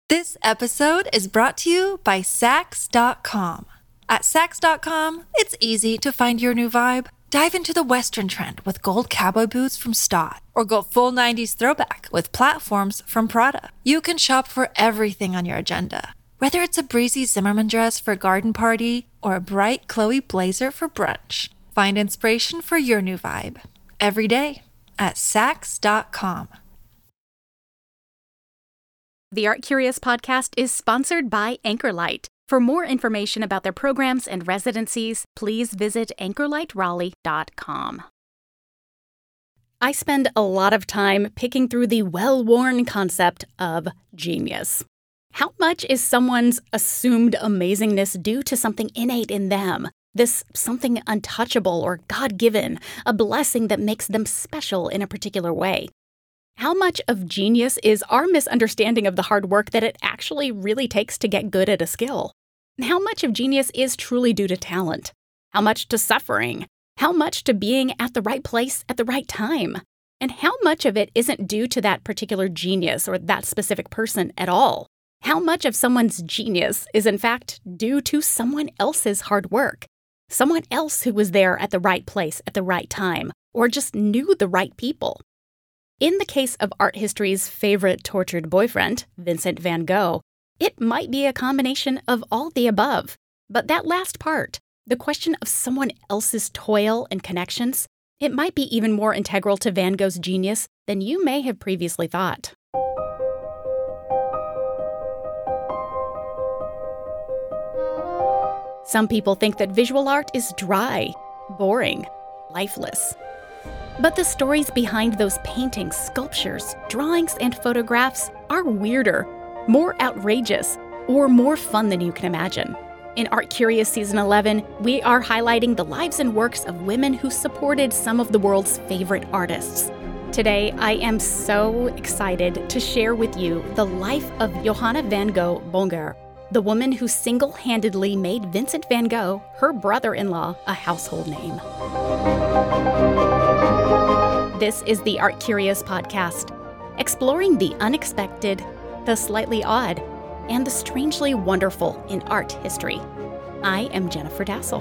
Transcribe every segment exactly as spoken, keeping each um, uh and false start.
This episode is brought to you by Sax dot com. At Sax dot com, it's easy to find your new vibe. Dive into the Western trend with gold cowboy boots from Stott, or go full nineties throwback with platforms from Prada. You can shop for everything on your agenda, whether it's a breezy Zimmermann dress for a garden party or a bright Chloe blazer for brunch. Find inspiration for your new vibe every day at Sax dot com. The Art Curious podcast is sponsored by Anchorlight. For more information about their programs and residencies, please visit anchor light raleigh dot com. I spend a lot of time picking through the well-worn concept of genius. How much is someone's assumed amazingness due to something innate in them? This something untouchable or God-given, a blessing that makes them special in a particular way. How much of genius is our misunderstanding of the hard work that it actually really takes to get good at a skill? How much of genius is truly due to talent? How much to suffering? How much to being at the right place at the right time? And how much of it isn't due to that particular genius or that specific person at all? How much of someone's genius is in fact due to someone else's hard work? Someone else who was there at the right place at the right time, or just knew the right people. In the case of art history's favorite tortured boyfriend, Vincent van Gogh, it might be a combination of all the above. But that last part, the question of someone else's toil and connections, it might be even more integral to Van Gogh's genius than you may have previously thought. Some people think that visual art is dry, boring, lifeless. But the stories behind those paintings, sculptures, drawings, and photographs are weirder, more outrageous, or more fun than you can imagine. In Art Curious Season eleven, we are highlighting the lives and works of women who supported some of the world's favorite artists. Today, I am so excited to share with you the life of Johanna van Gogh Bonger, the woman who single-handedly made Vincent van Gogh, her brother-in-law, a household name. This is the Art Curious podcast, exploring the unexpected, the slightly odd, and the strangely wonderful in art history. I am Jennifer Dassel.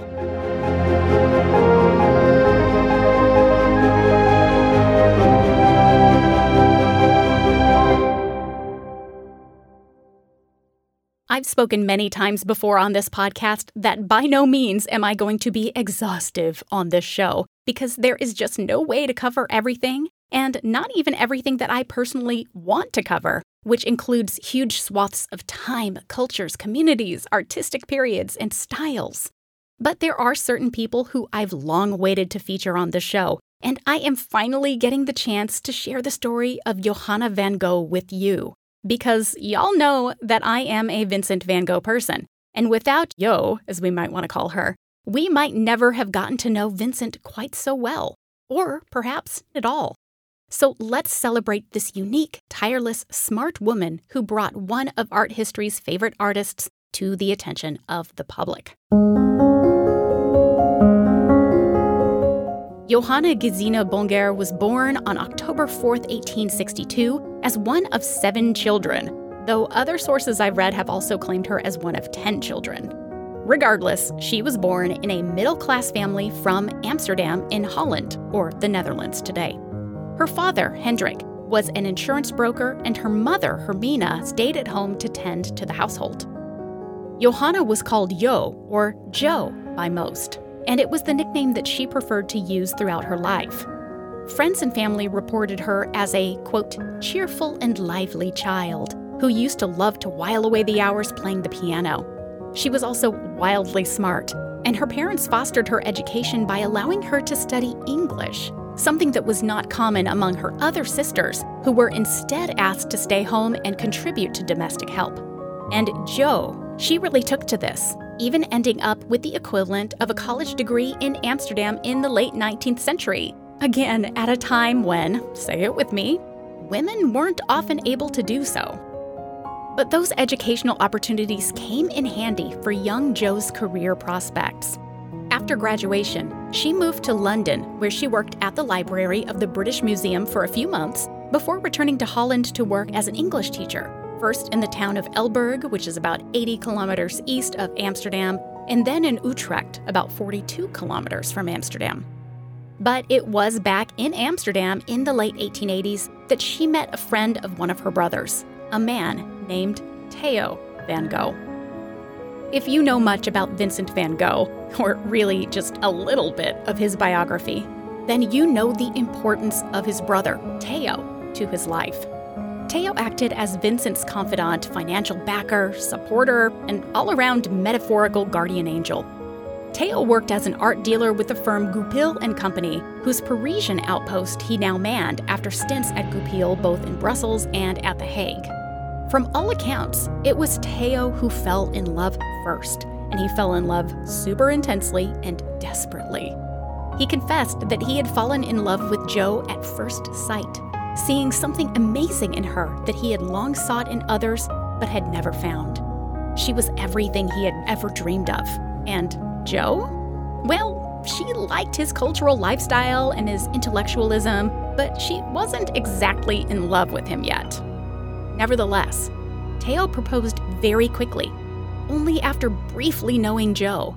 I've spoken many times before on this podcast that by no means am I going to be exhaustive on this show, because there is just no way to cover everything, and not even everything that I personally want to cover, which includes huge swaths of time, cultures, communities, artistic periods, and styles. But there are certain people who I've long waited to feature on the show, and I am finally getting the chance to share the story of Johanna van Gogh with you. Because y'all know that I am a Vincent van Gogh person, and without Jo, as we might want to call her, we might never have gotten to know Vincent quite so well, or perhaps at all. So let's celebrate this unique, tireless, smart woman who brought one of art history's favorite artists to the attention of the public. Johanna Gesine Bonger was born on October fourth, eighteen sixty-two, as one of seven children, though other sources I've read have also claimed her as one of ten children. Regardless, she was born in a middle-class family from Amsterdam in Holland, or the Netherlands today. Her father, Hendrik, was an insurance broker, and her mother, Hermina, stayed at home to tend to the household. Johanna was called Jo, or Jo, by most, and it was the nickname that she preferred to use throughout her life. Friends and family reported her as a, quote, cheerful and lively child who used to love to while away the hours playing the piano. She was also wildly smart, and her parents fostered her education by allowing her to study English, something that was not common among her other sisters, who were instead asked to stay home and contribute to domestic help. And Jo, she really took to this, even ending up with the equivalent of a college degree in Amsterdam in the late nineteenth century. Again, at a time when, say it with me, women weren't often able to do so. But those educational opportunities came in handy for young Jo's career prospects. After graduation, she moved to London, where she worked at the library of the British Museum for a few months before returning to Holland to work as an English teacher. first in the town of Elburg, which is about eighty kilometers east of Amsterdam, and then in Utrecht, about forty-two kilometers from Amsterdam. But it was back in Amsterdam in the late eighteen eighties that she met a friend of one of her brothers, a man named Theo van Gogh. If you know much about Vincent van Gogh, or really just a little bit of his biography, then you know the importance of his brother, Theo, to his life. Theo acted as Vincent's confidant, financial backer, supporter, and all-around metaphorical guardian angel. Theo worked as an art dealer with the firm Goupil and Company, whose Parisian outpost he now manned after stints at Goupil both in Brussels and at The Hague. From all accounts, it was Theo who fell in love first, and he fell in love super intensely and desperately. He confessed that he had fallen in love with Jo at first sight, seeing something amazing in her that he had long sought in others but had never found. She was everything he had ever dreamed of. And Jo? Well, she liked his cultural lifestyle and his intellectualism, but she wasn't exactly in love with him yet. Nevertheless, Theo proposed very quickly, only after briefly knowing Jo.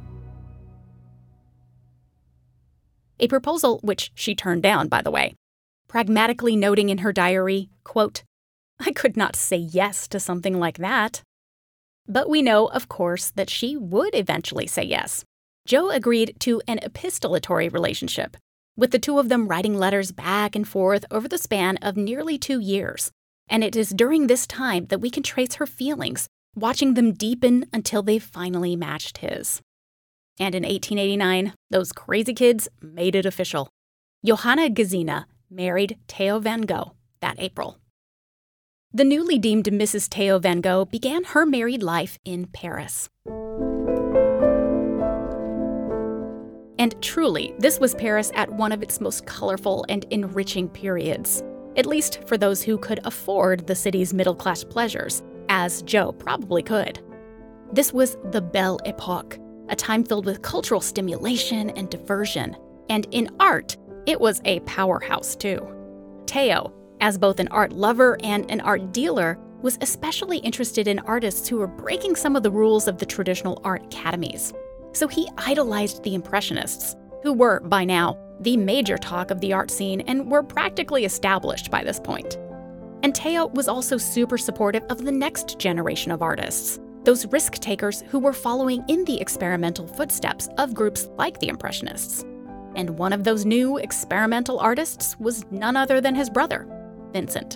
A proposal which she turned down, by the way, pragmatically noting in her diary, quote, "I could not say yes to something like that." But we know, of course, that she would eventually say yes. Jo agreed to an epistolatory relationship, with the two of them writing letters back and forth over the span of nearly two years. And it is during this time that we can trace her feelings, watching them deepen until they finally matched his. And in eighteen eighty-nine, those crazy kids made it official. Johanna Gesine married Theo van Gogh that April. The newly deemed Missus Theo van Gogh began her married life in Paris. And truly, this was Paris at one of its most colorful and enriching periods, at least for those who could afford the city's middle-class pleasures, as Jo probably could. This was the Belle Époque, a time filled with cultural stimulation and diversion. And in art, it was a powerhouse too. Theo, as both an art lover and an art dealer, was especially interested in artists who were breaking some of the rules of the traditional art academies. So he idolized the Impressionists, who were, by now, the major talk of the art scene and were practically established by this point. And Theo was also super supportive of the next generation of artists, those risk-takers who were following in the experimental footsteps of groups like the Impressionists. And one of those new experimental artists was none other than his brother, Vincent.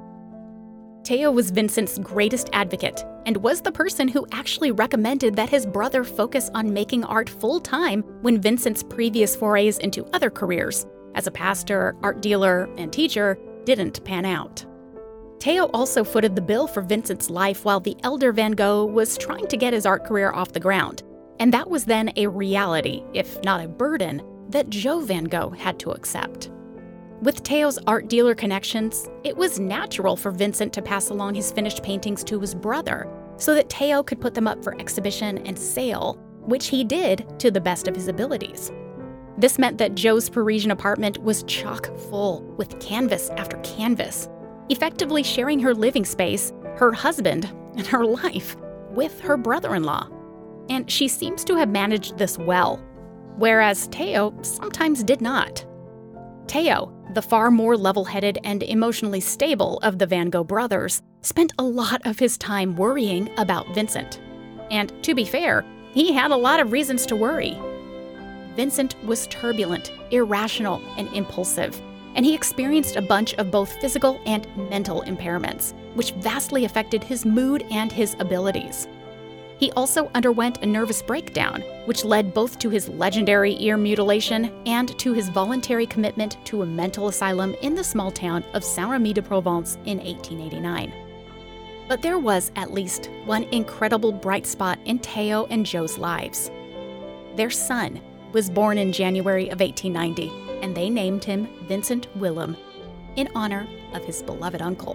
Theo was Vincent's greatest advocate and was the person who actually recommended that his brother focus on making art full-time when Vincent's previous forays into other careers, as a pastor, art dealer, and teacher, didn't pan out. Theo also footed the bill for Vincent's life while the elder Van Gogh was trying to get his art career off the ground, and that was then a reality, if not a burden, that Jo van Gogh had to accept. With Theo's art dealer connections, it was natural for Vincent to pass along his finished paintings to his brother so that Theo could put them up for exhibition and sale, which he did to the best of his abilities. This meant that Jo's Parisian apartment was chock full with canvas after canvas, effectively sharing her living space, her husband, and her life with her brother-in-law. And she seems to have managed this well, whereas Theo sometimes did not. Theo, the far more level-headed and emotionally stable of the Van Gogh brothers, spent a lot of his time worrying about Vincent. And to be fair, he had a lot of reasons to worry. Vincent was turbulent, irrational, and impulsive, and he experienced a bunch of both physical and mental impairments, which vastly affected his mood and his abilities. He also underwent a nervous breakdown, which led both to his legendary ear mutilation and to his voluntary commitment to a mental asylum in the small town of Saint-Rémy-de-Provence in eighteen eighty-nine. But there was at least one incredible bright spot in Theo and Jo's lives. Their son was born in January of eighteen ninety, and they named him Vincent Willem, in honor of his beloved uncle.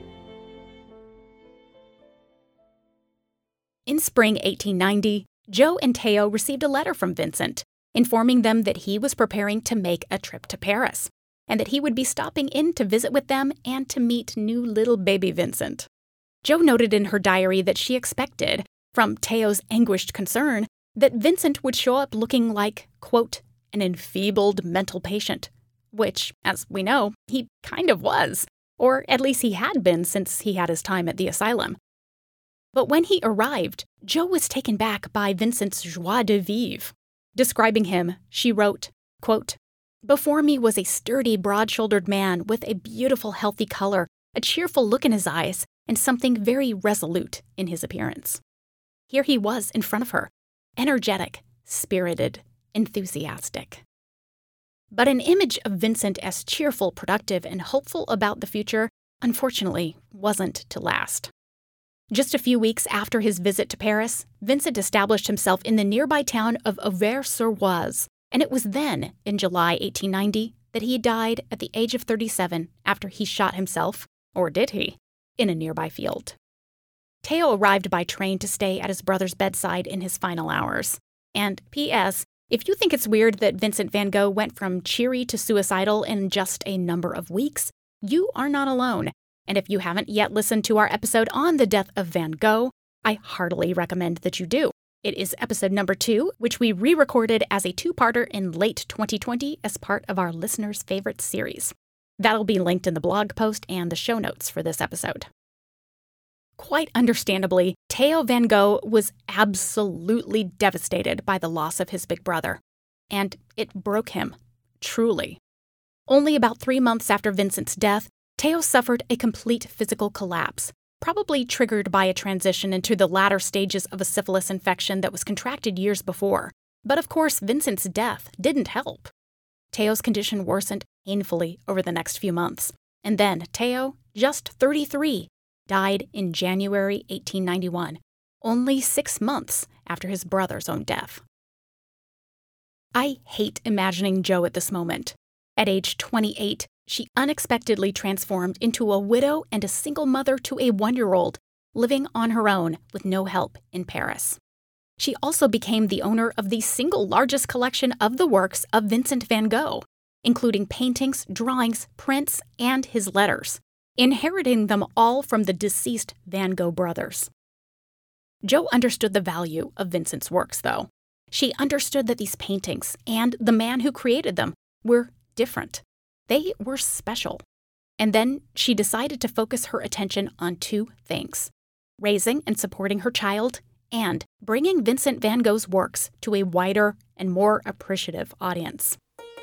In spring eighteen ninety, Jo and Theo received a letter from Vincent, informing them that he was preparing to make a trip to Paris, and that he would be stopping in to visit with them and to meet new little baby Vincent. Jo noted in her diary that she expected, from Teo's anguished concern, that Vincent would show up looking like, quote, an enfeebled mental patient, which, as we know, he kind of was, or at least he had been since he had his time at the asylum. But when he arrived, Jo was taken back by Vincent's joie de vivre. Describing him, she wrote, quote, before me was a sturdy, broad-shouldered man with a beautiful, healthy color, a cheerful look in his eyes, and something very resolute in his appearance. Here he was in front of her, energetic, spirited, enthusiastic. But an image of Vincent as cheerful, productive, and hopeful about the future, unfortunately, wasn't to last. Just a few weeks after his visit to Paris, Vincent established himself in the nearby town of Auvers-sur-Oise, and it was then, in July eighteen ninety, that he died at the age of thirty-seven after he shot himself, or did he, in a nearby field. Teo arrived by train to stay at his brother's bedside in his final hours. And P S, if you think it's weird that Vincent van Gogh went from cheery to suicidal in just a number of weeks, you are not alone. And if you haven't yet listened to our episode on the death of Van Gogh, I heartily recommend that you do. It is episode number two, which we re-recorded as a two-parter in late twenty twenty as part of our Listeners' Favorite series. That'll be linked in the blog post and the show notes for this episode. Quite understandably, Theo van Gogh was absolutely devastated by the loss of his big brother. And it broke him, truly. Only about three months after Vincent's death, Theo suffered a complete physical collapse, probably triggered by a transition into the latter stages of a syphilis infection that was contracted years before. But of course, Vincent's death didn't help. Theo's condition worsened painfully over the next few months. And then Theo, just thirty-three, died in January eighteen ninety-one, only six months after his brother's own death. I hate imagining Jo at this moment. At age twenty-eight, she unexpectedly transformed into a widow and a single mother to a one-year-old, living on her own with no help in Paris. She also became the owner of the single largest collection of the works of Vincent van Gogh, including paintings, drawings, prints, and his letters, inheriting them all from the deceased Van Gogh brothers. Jo understood the value of Vincent's works, though. She understood that these paintings and the man who created them were different. They were special. And then she decided to focus her attention on two things: raising and supporting her child, and bringing Vincent van Gogh's works to a wider and more appreciative audience.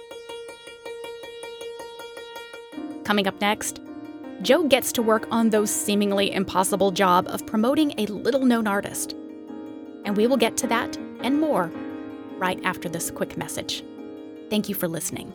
Coming up next, Jo gets to work on those seemingly impossible job of promoting a little-known artist. And we will get to that and more right after this quick message. Thank you for listening.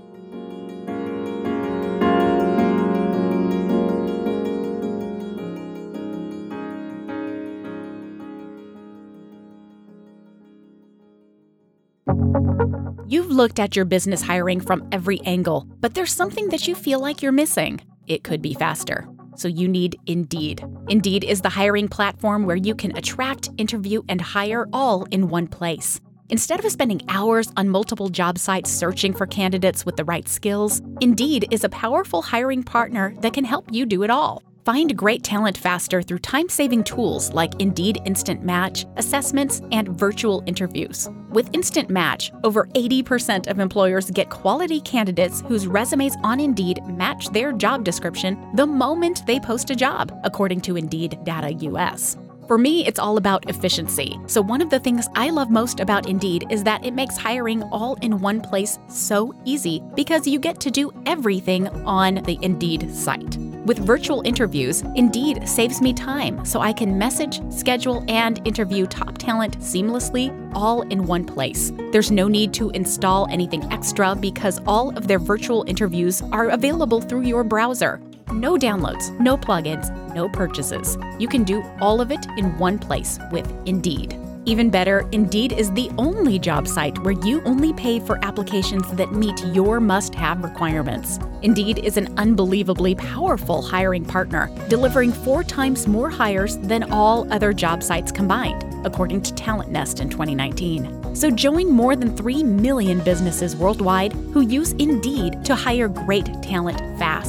You've looked at your business hiring from every angle, but there's something that you feel like you're missing. It could be faster. So you need Indeed. Indeed is the hiring platform where you can attract, interview, and hire all in one place. Instead of spending hours on multiple job sites searching for candidates with the right skills, Indeed is a powerful hiring partner that can help you do it all. Find great talent faster through time-saving tools like Indeed Instant Match, assessments, and virtual interviews. With Instant Match, over eighty percent of employers get quality candidates whose resumes on Indeed match their job description the moment they post a job, according to Indeed Data U S. For me, it's all about efficiency. So one of the things I love most about Indeed is that it makes hiring all in one place so easy because you get to do everything on the Indeed site. With virtual interviews, Indeed saves me time so I can message, schedule, and interview top talent seamlessly all in one place. There's no need to install anything extra because all of their virtual interviews are available through your browser. No downloads, no plugins, no purchases. You can do all of it in one place with Indeed. Even better, Indeed is the only job site where you only pay for applications that meet your must-have requirements. Indeed is an unbelievably powerful hiring partner, delivering four times more hires than all other job sites combined, according to Talent Nest in twenty nineteen. So join more than three million businesses worldwide who use Indeed to hire great talent fast.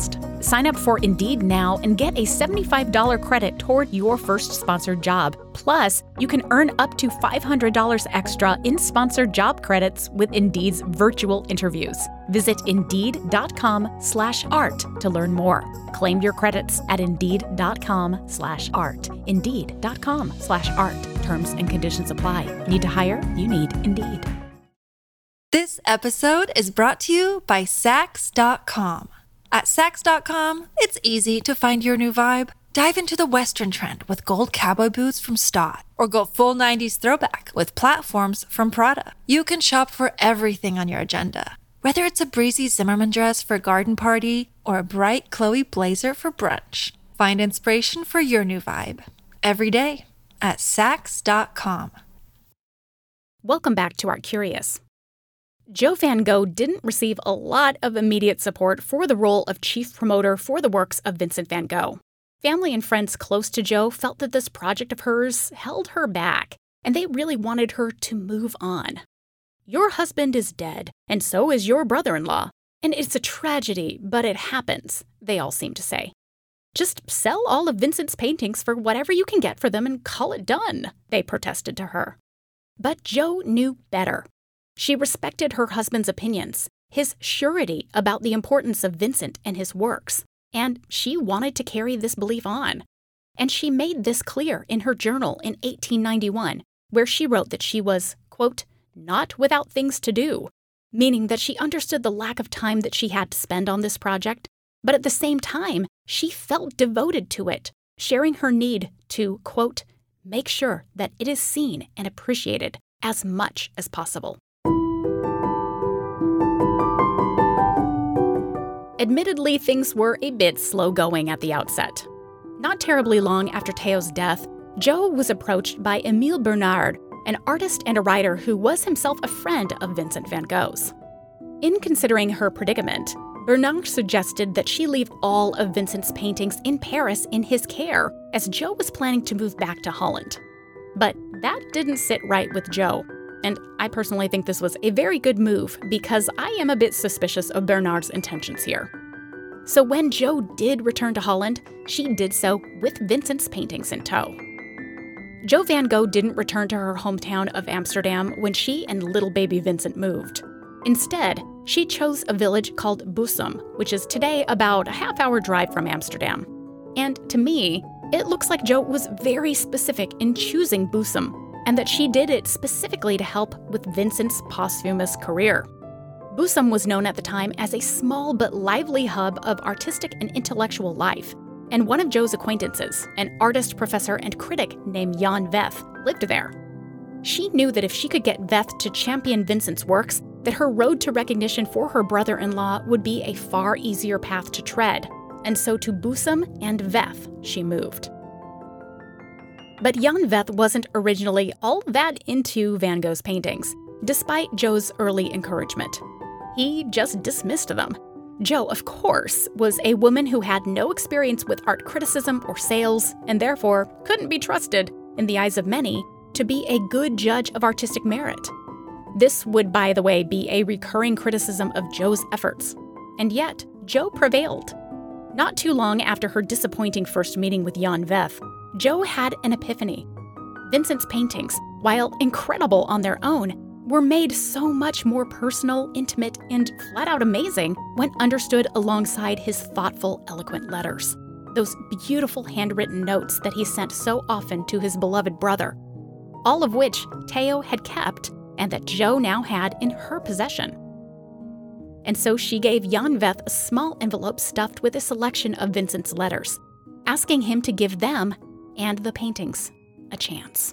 Sign up for Indeed now and get a seventy-five dollars credit toward your first sponsored job. Plus, you can earn up to five hundred dollars extra in sponsored job credits with Indeed's virtual interviews. Visit Indeed.com slash art to learn more. Claim your credits at Indeed.com slash art. Indeed.com slash art. Terms and conditions apply. Need to hire? You need Indeed. This episode is brought to you by Sax dot com. At Sax dot com, it's easy to find your new vibe. Dive into the Western trend with gold cowboy boots from Stott, or go full nineties throwback with platforms from Prada. You can shop for everything on your agenda, whether it's a breezy Zimmermann dress for a garden party or a bright Chloe blazer for brunch. Find inspiration for your new vibe every day at Sax dot com. Welcome back to Art Curious. Joe Van Gogh didn't receive a lot of immediate support for the role of chief promoter for the works of Vincent van Gogh. Family and friends close to Joe felt that this project of hers held her back, and they really wanted her to move on. Your husband is dead, and so is your brother-in-law. And it's a tragedy, but it happens, they all seem to say. Just sell all of Vincent's paintings for whatever you can get for them and call it done, they protested to her. But Joe knew better. She respected her husband's opinions, his surety about the importance of Vincent and his works, and she wanted to carry this belief on. And she made this clear in her journal in eighteen ninety-one, where she wrote that she was, quote, not without things to do, meaning that she understood the lack of time that she had to spend on this project, but at the same time, she felt devoted to it, sharing her need to, quote, make sure that it is seen and appreciated as much as possible. Admittedly, things were a bit slow going at the outset. Not terribly long after Théo's death, Joe was approached by Émile Bernard, an artist and a writer who was himself a friend of Vincent van Gogh's. In considering her predicament, Bernard suggested that she leave all of Vincent's paintings in Paris in his care, as Joe was planning to move back to Holland. But that didn't sit right with Joe. And I personally think this was a very good move because I am a bit suspicious of Bernard's intentions here. So when Joe did return to Holland, she did so with Vincent's paintings in tow. Joe Van Gogh didn't return to her hometown of Amsterdam when she and little baby Vincent moved. Instead, she chose a village called Bussum, which is today about a half-hour drive from Amsterdam. And to me, it looks like Joe was very specific in choosing Bussum, and that she did it specifically to help with Vincent's posthumous career. Bussum was known at the time as a small but lively hub of artistic and intellectual life, and one of Joe's acquaintances, an artist, professor, and critic named Jan Veth, lived there. She knew that if she could get Veth to champion Vincent's works, that her road to recognition for her brother-in-law would be a far easier path to tread, and so to Bussum and Veth she moved. But Jan Veth wasn't originally all that into Van Gogh's paintings, despite Joe's early encouragement. He just dismissed them. Joe, of course, was a woman who had no experience with art criticism or sales, and therefore couldn't be trusted, in the eyes of many, to be a good judge of artistic merit. This would, by the way, be a recurring criticism of Joe's efforts. And yet, Joe prevailed. Not too long after her disappointing first meeting with Jan Veth, Joe had an epiphany. Vincent's paintings, while incredible on their own, were made so much more personal, intimate, and flat-out amazing when understood alongside his thoughtful, eloquent letters. Those beautiful handwritten notes that he sent so often to his beloved brother, all of which Théo had kept and that Joe now had in her possession. And so she gave Jan Veth a small envelope stuffed with a selection of Vincent's letters, asking him to give them and the paintings a chance.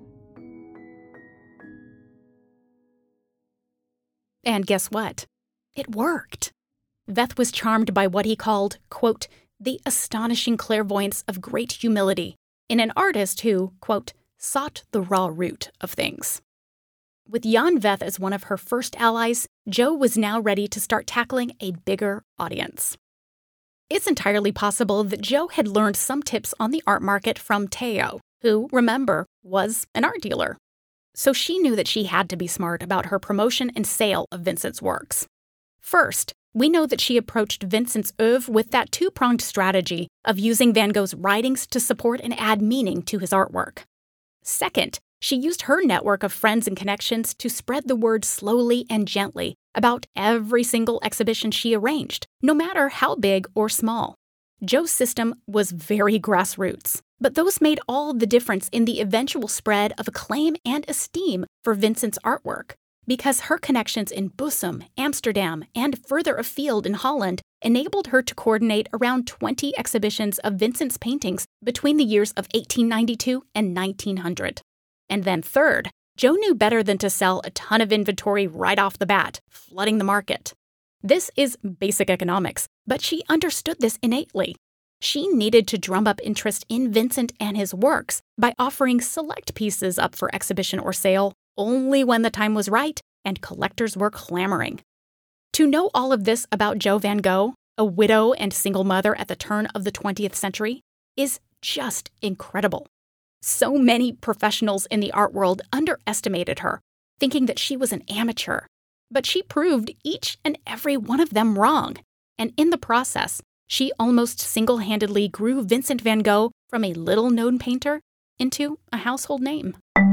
And guess what? It worked. Veth was charmed by what he called, quote, the astonishing clairvoyance of great humility in an artist who, quote, sought the raw root of things. With Jan Veth as one of her first allies, Joe was now ready to start tackling a bigger audience. It's entirely possible that Joe had learned some tips on the art market from Théo, who, remember, was an art dealer. So she knew that she had to be smart about her promotion and sale of Vincent's works. First, We know that she approached Vincent's oeuvre with that two-pronged strategy of using Van Gogh's writings to support and add meaning to his artwork. Second, she used her network of friends and connections to spread the word slowly and gently about every single exhibition she arranged, no matter how big or small. Jo's system was very grassroots, but those made all the difference in the eventual spread of acclaim and esteem for Vincent's artwork, because her connections in Bussum, Amsterdam, and further afield in Holland enabled her to coordinate around twenty exhibitions of Vincent's paintings between the years of eighteen ninety-two and nineteen hundred. And then third, Jo knew better than to sell a ton of inventory right off the bat, flooding the market. This is basic economics, but she understood this innately. She needed to drum up interest in Vincent and his works by offering select pieces up for exhibition or sale only when the time was right and collectors were clamoring. To know all of this about Jo Van Gogh, a widow and single mother at the turn of the twentieth century, is just incredible. So many professionals in the art world underestimated her, thinking that she was an amateur. But she proved each and every one of them wrong, and in the process, she almost single-handedly grew Vincent van Gogh from a little-known painter into a household name.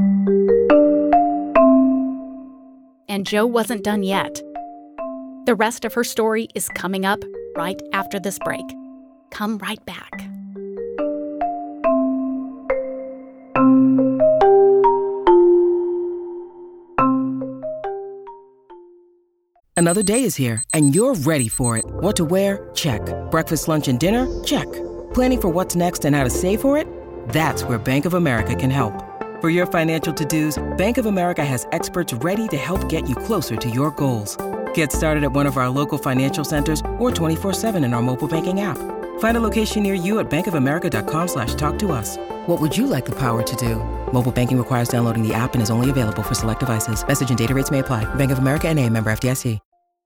And Jo wasn't done yet. The rest of her story is coming up right after this break. Come right back. Another day is here, and you're ready for it. What to wear? Check. Breakfast, lunch, and dinner? Check. Planning for what's next and how to save for it? That's where Bank of America can help. For your financial to-dos, Bank of America has experts ready to help get you closer to your goals. Get started at one of our local financial centers or twenty-four seven in our mobile banking app. Find a location near you at bankofamerica.com slash talk to us. What would you like the power to do? Mobile banking requires downloading the app and is only available for select devices. Message and data rates may apply. Bank of America N A, member F D I C.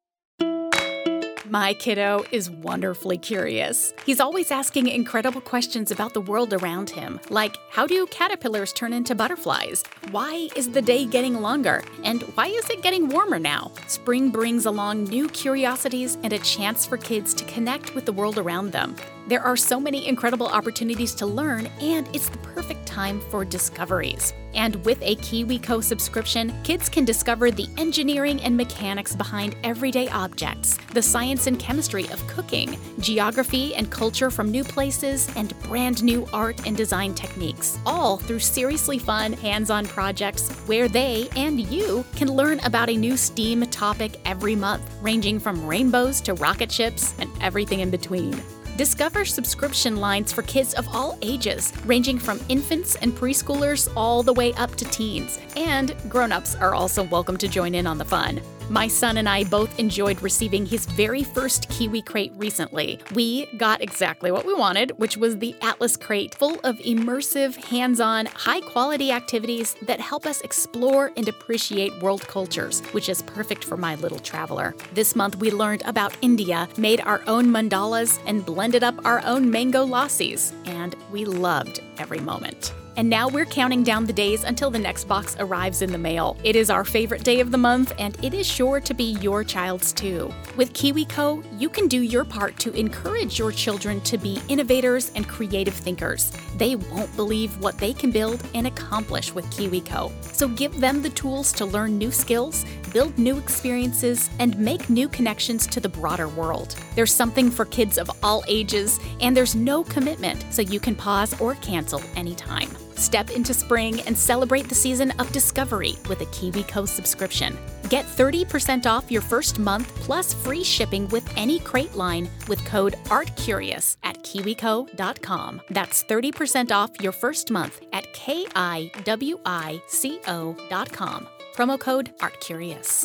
My kiddo is wonderfully curious. He's always asking incredible questions about the world around him, like how do caterpillars turn into butterflies? Why is the day getting longer? And why is it getting warmer now? Spring brings along new curiosities and a chance for kids to connect with the world around them. There are so many incredible opportunities to learn, and it's the perfect time for discoveries. And with a KiwiCo subscription, kids can discover the engineering and mechanics behind everyday objects, the science and chemistry of cooking, geography and culture from new places, and brand new art and design techniques, all through seriously fun, hands-on projects where they and you can learn about a new STEAM topic every month, ranging from rainbows to rocket ships and everything in between. Discover subscription lines for kids of all ages, ranging from infants and preschoolers all the way up to teens. And grown-ups are also welcome to join in on the fun. My son and I both enjoyed receiving his very first Kiwi Crate recently. We got exactly what we wanted, which was the Atlas Crate, full of immersive, hands-on, high-quality activities that help us explore and appreciate world cultures, which is perfect for my little traveler. This month we learned about India, made our own mandalas, and blended up our own mango lassis, and we loved every moment. And now we're counting down the days until the next box arrives in the mail. It is our favorite day of the month, and it is sure to be your child's too. With KiwiCo, you can do your part to encourage your children to be innovators and creative thinkers. They won't believe what they can build and accomplish with KiwiCo. So give them the tools to learn new skills, build new experiences, and make new connections to the broader world. There's something for kids of all ages, and there's no commitment, so you can pause or cancel anytime. Step into spring and celebrate the season of discovery with a KiwiCo subscription. Get thirty percent off your first month plus free shipping with any crate line with code ARTCurious at kiwico dot com. That's thirty percent off your first month at K I W I C O dot com. Promo code ARTCurious.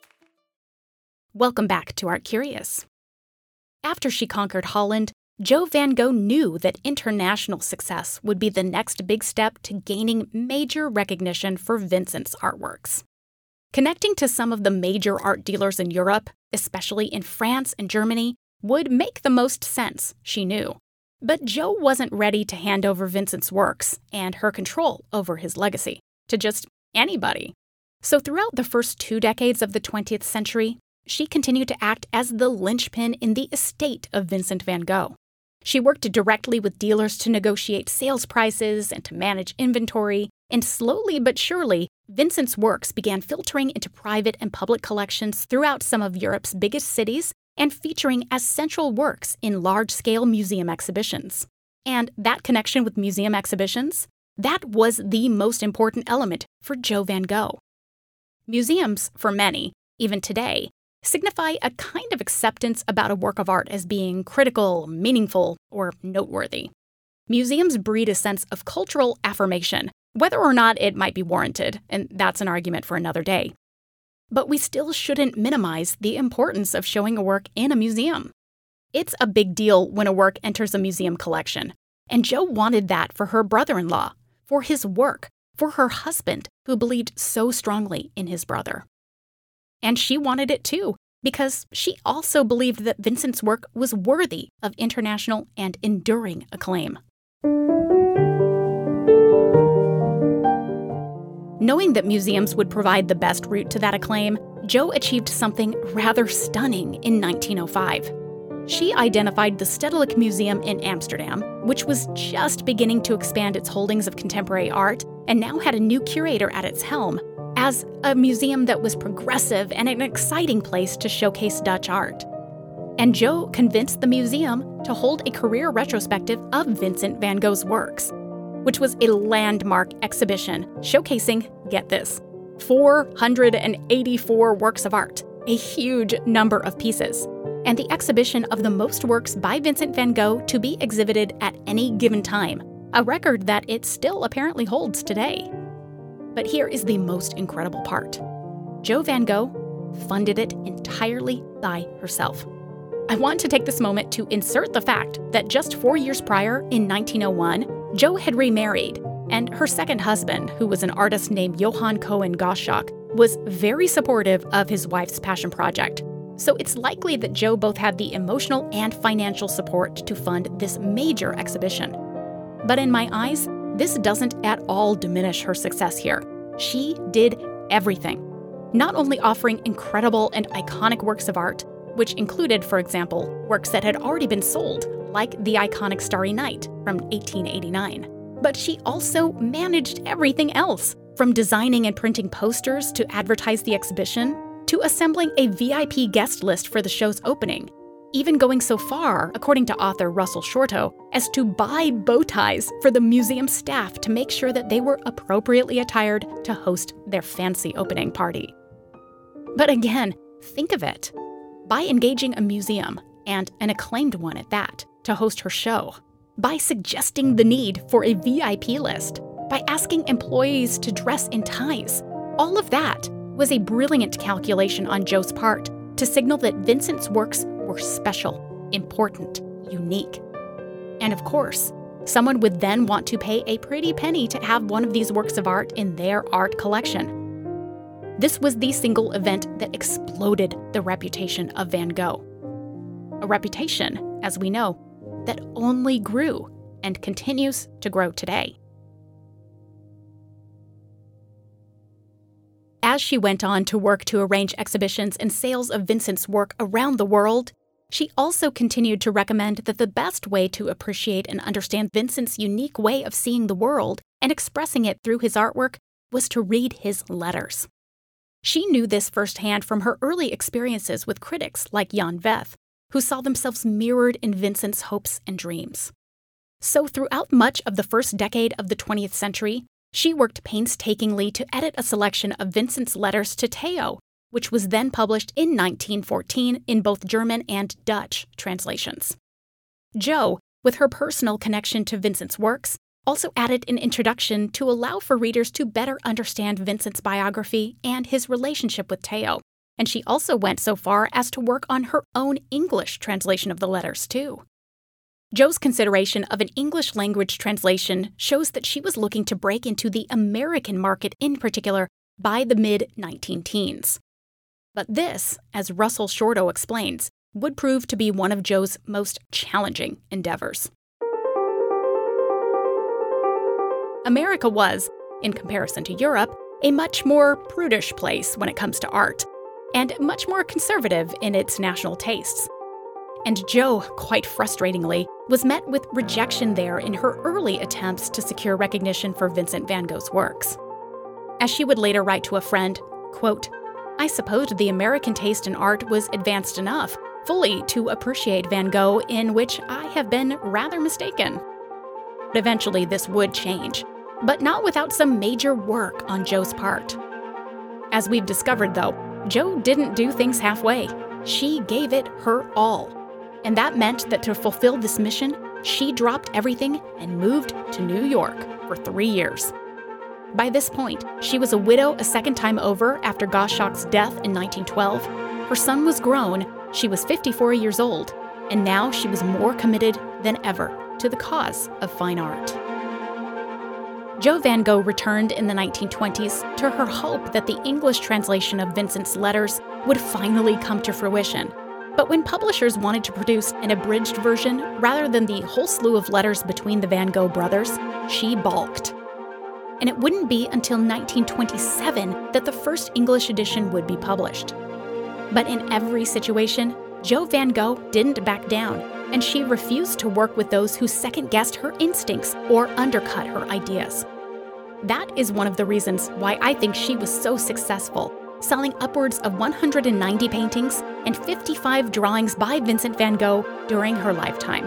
Welcome back to Art Curious. After she conquered Holland, Jo Van Gogh knew that international success would be the next big step to gaining major recognition for Vincent's artworks. Connecting to some of the major art dealers in Europe, especially in France and Germany, would make the most sense, she knew. But Jo wasn't ready to hand over Vincent's works and her control over his legacy to just anybody. So throughout the first two decades of the twentieth century, she continued to act as the linchpin in the estate of Vincent van Gogh. She worked directly with dealers to negotiate sales prices and to manage inventory, and slowly but surely, Vincent's works began filtering into private and public collections throughout some of Europe's biggest cities and featuring as central works in large-scale museum exhibitions. And that connection with museum exhibitions, that was the most important element for Jo van Gogh. Museums, for many, even today, signify a kind of acceptance about a work of art as being critical, meaningful, or noteworthy. Museums breed a sense of cultural affirmation, whether or not it might be warranted, and that's an argument for another day. But we still shouldn't minimize the importance of showing a work in a museum. It's a big deal when a work enters a museum collection, and Jo wanted that for her brother-in-law, for his work, for her husband, who believed so strongly in his brother. And she wanted it too, because she also believed that Vincent's work was worthy of international and enduring acclaim. Knowing that museums would provide the best route to that acclaim, Jo achieved something rather stunning in nineteen oh five. She identified the Stedelijk Museum in Amsterdam, which was just beginning to expand its holdings of contemporary art and now had a new curator at its helm, as a museum that was progressive and an exciting place to showcase Dutch art. And Jo convinced the museum to hold a career retrospective of Vincent van Gogh's works, which was a landmark exhibition showcasing, get this, four hundred eighty-four works of art, a huge number of pieces, and the exhibition of the most works by Vincent van Gogh to be exhibited at any given time, a record that it still apparently holds today. But here is the most incredible part. Jo van Gogh funded it entirely by herself. I want to take this moment to insert the fact that just four years prior, in nineteen oh one, Jo had remarried, and her second husband, who was an artist named Johan Cohen Goschalk, was very supportive of his wife's passion project. So it's likely that Jo both had the emotional and financial support to fund this major exhibition. But in my eyes, this doesn't at all diminish her success here. She did everything, not only offering incredible and iconic works of art, which included, for example, works that had already been sold, like the iconic Starry Night from eighteen eighty-nine. But she also managed everything else, from designing and printing posters to advertise the exhibition, to assembling a V I P guest list for the show's opening, even going so far, according to author Russell Shorto, as to buy bow ties for the museum staff to make sure that they were appropriately attired to host their fancy opening party. But again, think of it. By engaging a museum, and an acclaimed one at that, to host her show, by suggesting the need for a V I P list, by asking employees to dress in ties, all of that was a brilliant calculation on Jo's part to signal that Vincent's works were special, important, unique. And of course, someone would then want to pay a pretty penny to have one of these works of art in their art collection. This was the single event that exploded the reputation of Van Gogh. A reputation, as we know, that only grew and continues to grow today. As she went on to work to arrange exhibitions and sales of Vincent's work around the world, she also continued to recommend that the best way to appreciate and understand Vincent's unique way of seeing the world and expressing it through his artwork was to read his letters. She knew this firsthand from her early experiences with critics like Jan Veth, who saw themselves mirrored in Vincent's hopes and dreams. So throughout much of the first decade of the twentieth century, she worked painstakingly to edit a selection of Vincent's letters to Theo, which was then published in nineteen fourteen in both German and Dutch translations. Jo, with her personal connection to Vincent's works, also added an introduction to allow for readers to better understand Vincent's biography and his relationship with Theo, and she also went so far as to work on her own English translation of the letters, too. Jo's consideration of an English-language translation shows that she was looking to break into the American market in particular by the mid-nineteen teens. But this, as Russell Shorto explains, would prove to be one of Jo's most challenging endeavors. America was, in comparison to Europe, a much more prudish place when it comes to art. and much more conservative in its national tastes. And Jo, quite frustratingly, was met with rejection there in her early attempts to secure recognition for Vincent van Gogh's works. As she would later write to a friend, quote, "I supposed the American taste in art was advanced enough fully to appreciate Van Gogh, in which I have been rather mistaken." Eventually, this would change, but not without some major work on Jo's part. As we've discovered, though, Jo didn't do things halfway. She gave it her all. And that meant that to fulfill this mission, she dropped everything and moved to New York for three years. By this point, she was a widow a second time over after Gottschalk's death in nineteen twelve. Her son was grown, she was fifty-four years old, and now she was more committed than ever to the cause of fine art. Jo van Gogh returned in the nineteen twenties to her hope that the English translation of Vincent's letters would finally come to fruition. But when publishers wanted to produce an abridged version rather than the whole slew of letters between the Van Gogh brothers, she balked. And it wouldn't be until nineteen twenty-seven that the first English edition would be published. But in every situation, Jo van Gogh didn't back down, and she refused to work with those who second-guessed her instincts or undercut her ideas. That is one of the reasons why I think she was so successful, selling upwards of one hundred ninety paintings and fifty-five drawings by Vincent van Gogh during her lifetime.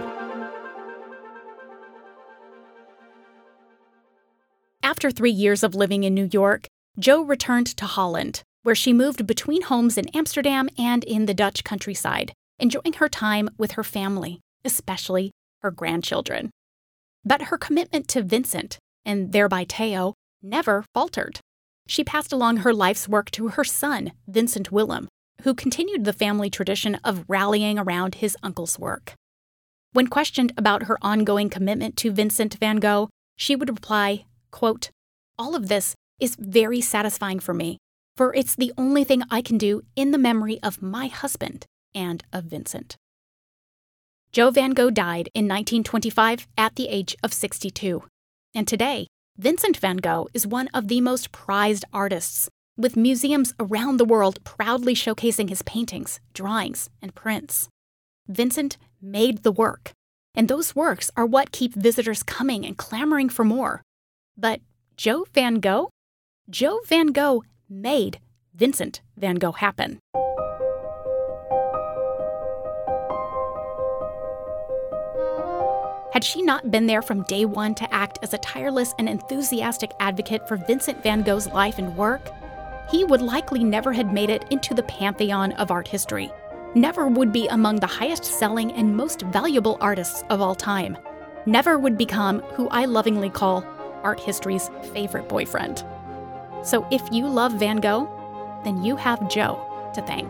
After three years of living in New York, Jo returned to Holland, where she moved between homes in Amsterdam and in the Dutch countryside, enjoying her time with her family, especially her grandchildren. But her commitment to Vincent, and thereby Theo, never faltered. She passed along her life's work to her son, Vincent Willem, who continued the family tradition of rallying around his uncle's work. When questioned about her ongoing commitment to Vincent van Gogh, she would reply, quote, "All of this is very satisfying for me, for it's the only thing I can do in the memory of my husband and of Vincent." Jo van Gogh died in nineteen twenty-five at the age of sixty-two. And today, Vincent van Gogh is one of the most prized artists, with museums around the world proudly showcasing his paintings, drawings, and prints. Vincent made the work, and those works are what keep visitors coming and clamoring for more. But Jo van Gogh? Jo van Gogh made Vincent van Gogh happen. Had she not been there from day one to act as a tireless and enthusiastic advocate for Vincent van Gogh's life and work, he would likely never have made it into the pantheon of art history, never would be among the highest-selling and most valuable artists of all time, never would become who I lovingly call art history's favorite boyfriend. So if you love Van Gogh, then you have Jo to thank.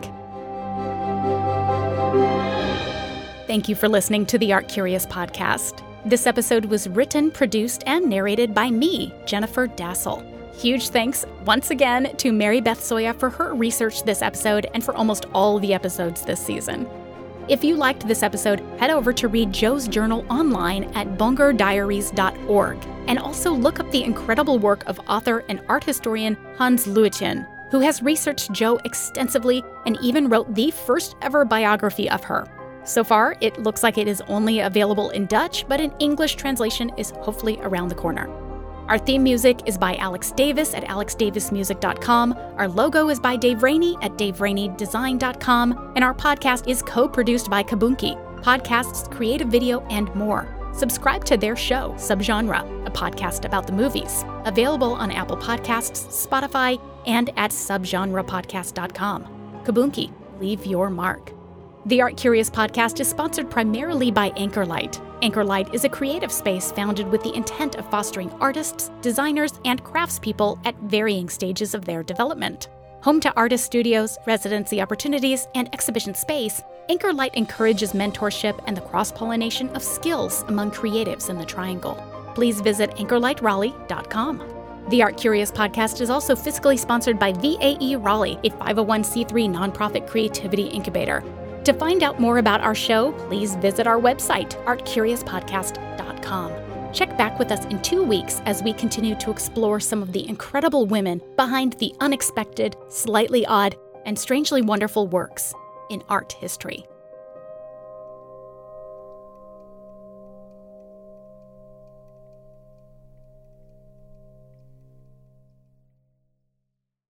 Thank you for listening to the Art Curious podcast. This episode was written, produced, and narrated by me, Jennifer Dassel. Huge thanks once again to Mary Beth Soya for her research this episode and for almost all the episodes this season. If you liked this episode, head over to read Jo's journal online at bonger diaries dot org, and also look up the incredible work of author and art historian Hans Luetjen, who has researched Jo extensively and even wrote the first ever biography of her. So far, it looks like it is only available in Dutch, but an English translation is hopefully around the corner. Our theme music is by Alex Davis at alex davis music dot com. Our logo is by Dave Rainey at dave rainey design dot com. And our podcast is co-produced by Kabunki, podcasts, creative video, and more. Subscribe to their show, Subgenre, a podcast about the movies, available on Apple Podcasts, Spotify, and at subgenre podcast dot com. Kabunki, leave your mark. The Art Curious podcast is sponsored primarily by Anchorlight. Anchorlight is a creative space founded with the intent of fostering artists, designers, and craftspeople at varying stages of their development. Home to artist studios, residency opportunities, and exhibition space, Anchorlight encourages mentorship and the cross-pollination of skills among creatives in the Triangle. Please visit anchorlight raleigh dot com. The Art Curious podcast is also fiscally sponsored by V A E Raleigh, a five oh one c three nonprofit creativity incubator. To find out more about our show, please visit our website, art curious podcast dot com. Check back with us in two weeks as we continue to explore some of the incredible women behind the unexpected, slightly odd, and strangely wonderful works in art history.